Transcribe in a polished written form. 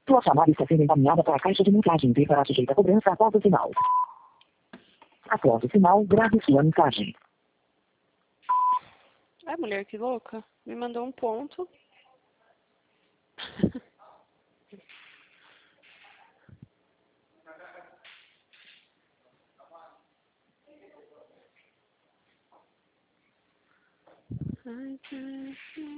Sua chamada está sendo encaminhada para a caixa de mensagem e será sujeita a cobrança após o sinal. Após o sinal, grave sua mensagem. Ai, mulher, que louca. Me mandou um ponto. Ai,